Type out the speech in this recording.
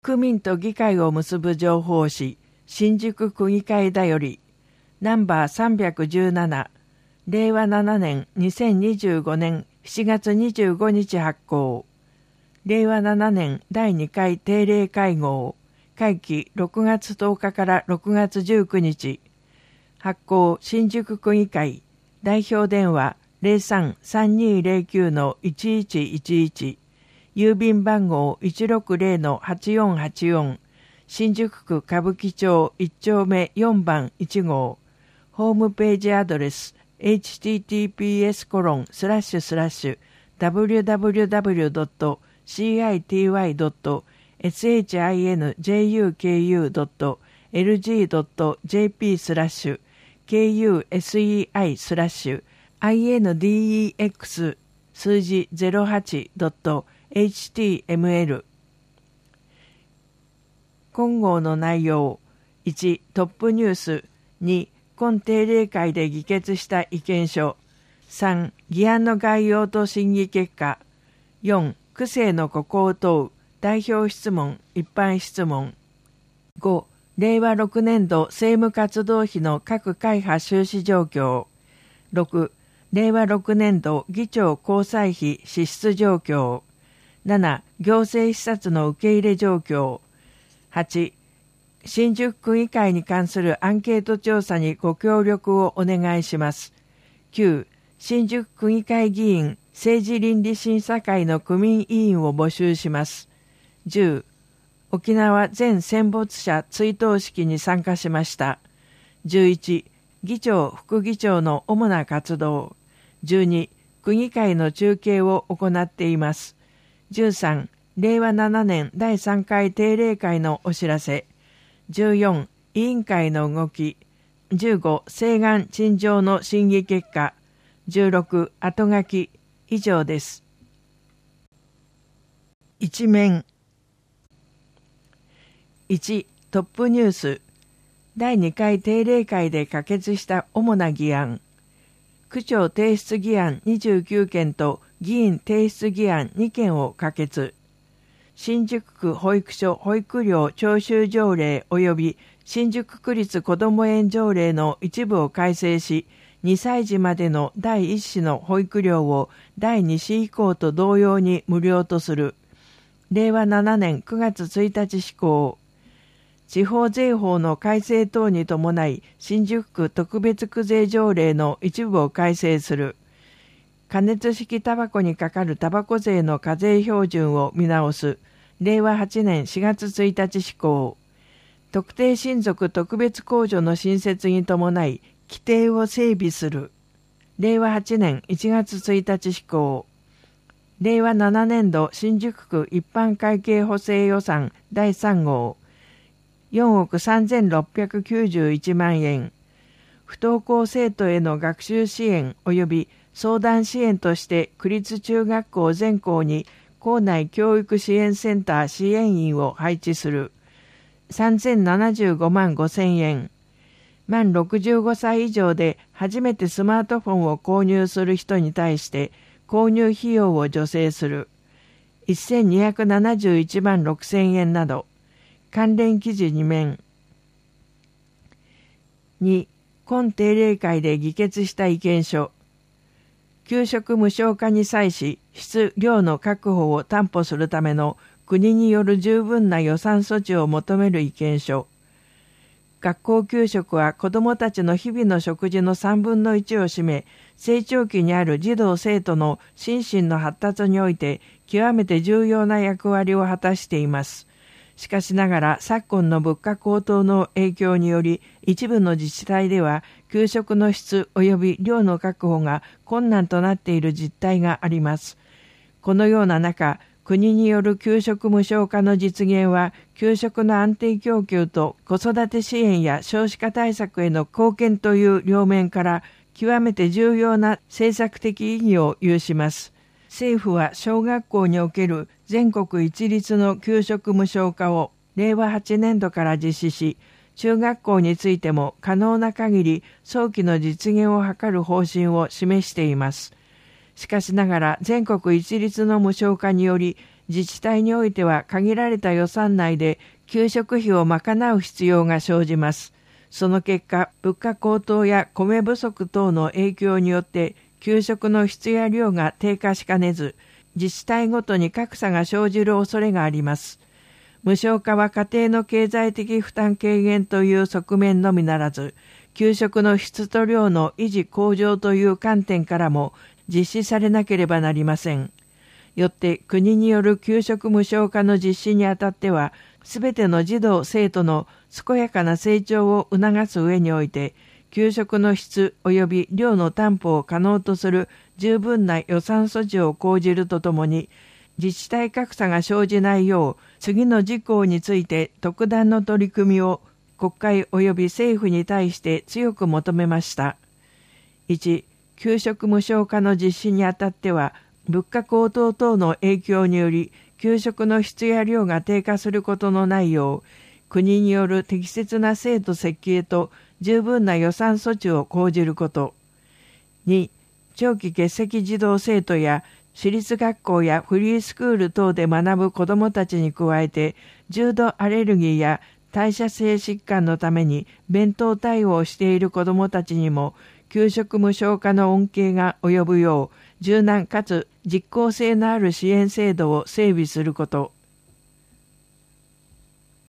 区民と議会を結ぶ情報誌、新宿区議会だより、ナンバー317、令和7年2025年7月25日発行。令和7年第2回定例会合、会期6月10日から6月19日。発行新宿区議会、代表電話03-3209-1111、郵便番号 160-8484、新宿区歌舞伎町1丁目4番1号、ホームページアドレス https://www.city.juku.lgjuki/index 数字 08.html。 今号の内容。1、トップニュース。2、今定例会で議決した意見書。3、議案の概要と審議結果。4、区政のここを問う。代表質問、一般質問。5、令和6年度政務活動費の各会派収支状況。6、令和6年度議長交際費支出状況。7、行政視察の受け入れ状況。8、新宿区議会に関するアンケート調査にご協力をお願いします。9、新宿区議会議員政治倫理審査会の区民委員を募集します。10、沖縄全戦没者追悼式に参加しました。11、議長・副議長の主な活動。12、区議会の中継を行っています。13、令和7年第3回定例会のお知らせ。14、委員会の動き。15、請願陳情の審議結果。16、後書き。以上です。一面。1、トップニュース。第2回定例会で可決した主な議案。区長提出議案29件と議員提出議案2件を可決。新宿区保育所保育料徴収条例及び新宿区立こども園条例の一部を改正し、2歳児までの第1子の保育料を第2子以降と同様に無料とする。令和7年9月1日施行。地方税法の改正等に伴い、新宿区特別区税条例の一部を改正する。加熱式タバコにかかるタバコ税の課税標準を見直す。令和8年4月1日施行。特定親族特別控除の新設に伴い、規定を整備する。令和8年1月1日施行。令和7年度新宿区一般会計補正予算第3号。4億3691万円。不登校生徒への学習支援及び相談支援として区立中学校全校に校内教育支援センター支援員を配置する。3075万5千円。満65歳以上で初めてスマートフォンを購入する人に対して購入費用を助成する。1271万6千円など。関連記事2面。2、今定例会で議決した意見書。給食無償化に際し、質・量の確保を担保するための国による十分な予算措置を求める意見書。学校給食は子どもたちの日々の食事の3分の1を占め、成長期にある児童生徒の心身の発達において極めて重要な役割を果たしています。しかしながら昨今の物価高騰の影響により、一部の自治体では給食の質及び量の確保が困難となっている実態があります。このような中、国による給食無償化の実現は、給食の安定供給と子育て支援や少子化対策への貢献という両面から極めて重要な政策的意義を有します。政府は小学校における全国一律の給食無償化を令和8年度から実施し、中学校についても可能な限り早期の実現を図る方針を示しています。しかしながら全国一律の無償化により、 自治体においては限られた予算内で給食費を賄う必要が生じます。その結果、物価高騰や米不足等の影響によって給食の質や量が低下しかねず、自治体ごとに格差が生じる恐れがあります。無償化は家庭の経済的負担軽減という側面のみならず、給食の質と量の維持向上という観点からも実施されなければなりません。よって国による給食無償化の実施にあたっては、すべての児童生徒の健やかな成長を促す上において、給食の質及び量の担保を可能とする十分な予算措置を講じるとともに、自治体格差が生じないよう、次の事項について特段の取り組みを国会及び政府に対して強く求めました。1、給食無償化の実施にあたっては、物価高騰等の影響により、給食の質や量が低下することのないよう、国による適切な制度設計と十分な予算措置を講じること。2、長期欠席児童生徒や私立学校やフリースクール等で学ぶ子どもたちに加えて、重度アレルギーや代謝性疾患のために弁当対応をしている子どもたちにも、給食無償化の恩恵が及ぶよう、柔軟かつ実効性のある支援制度を整備すること。